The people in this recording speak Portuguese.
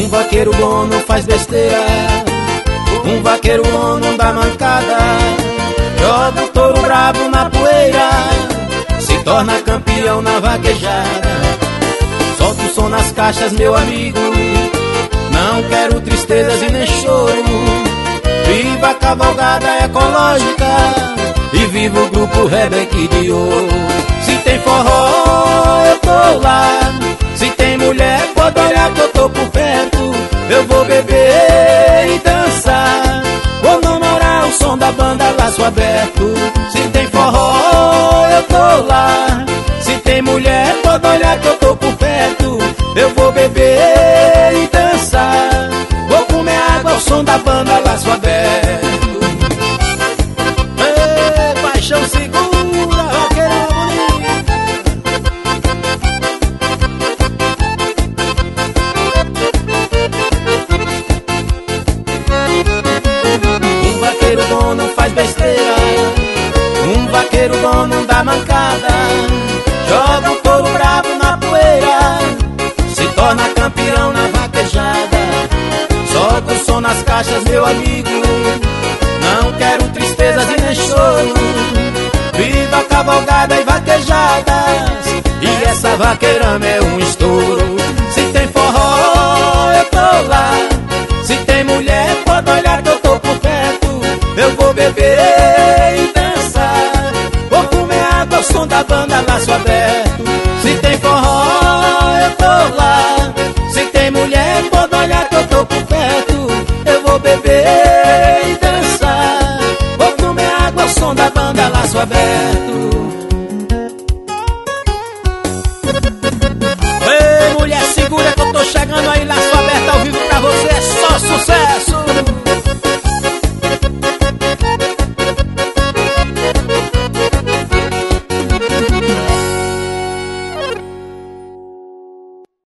vaqueiro bom não faz besteira, um vaqueiro bom não dá mancada. Joga o touro brabo na poeira, se torna campeão na vaquejada. Solta o som nas caixas, meu amigo, não quero tristezas e nem choro. Viva a cavalgada ecológica e viva o grupo Rebeque de Ouro. Se tem forró, eu tô lá. Se tem mulher, pode olhar que eu tô por perto. Eu vou beber e dançar, vou namorar o som da banda Laço Aberto. Se tem forró, eu tô lá. Se tem mulher, pode olhar que eu tô por perto. Eu vou beber e dançar, vou comer água ao som da banda Laço Aberto. Ei, paixão segura, vaqueira bonita. Um vaqueiro bom não faz besteira, um vaqueiro bom não dá mancada. Joga o touro brabo na poeira, se torna campeão na vaquejada. Solta o som nas caixas, meu amigo, não quero tristezas e nem choro. Viva a cavalgada e vaquejadas, e essa vaqueirama é um estouro. Se tem forró, eu tô lá. Se tem mulher, pode olhar que eu tô por perto. Eu vou beber e dançar, vou comer água ao som da banda Laço Aberto. Se tem forró, eu tô lá. Se tem mulher, pode olhar que eu tô por perto. Eu vou beber e dançar, vou comer água ao som da banda Laço Aberto.